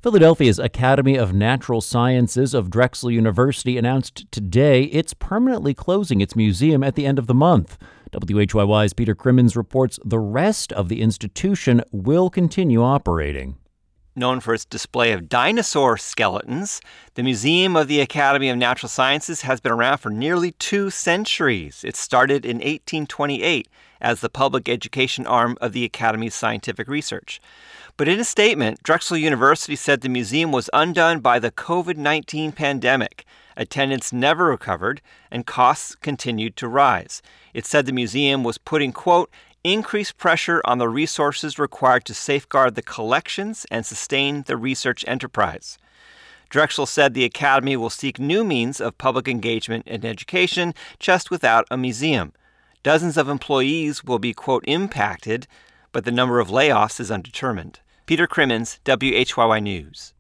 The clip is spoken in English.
Philadelphia's Academy of Natural Sciences of Drexel University announced today it's permanently closing its museum at the end of the month. WHYY's Peter Crimmins reports the rest of the institution will continue operating. Known for its display of dinosaur skeletons, the Museum of the Academy of Natural Sciences has been around for nearly 2 centuries. It started in 1828 as the public education arm of the Academy's scientific research. But in a statement, Drexel University said the museum was undone by the COVID-19 pandemic. Attendance never recovered, and costs continued to rise. It said the museum was putting, quote, increased pressure on the resources required to safeguard the collections and sustain the research enterprise. Drexel said the Academy will seek new means of public engagement and education just without a museum. Dozens of employees will be, quote, impacted, but the number of layoffs is undetermined. Peter Crimmins, WHYY News.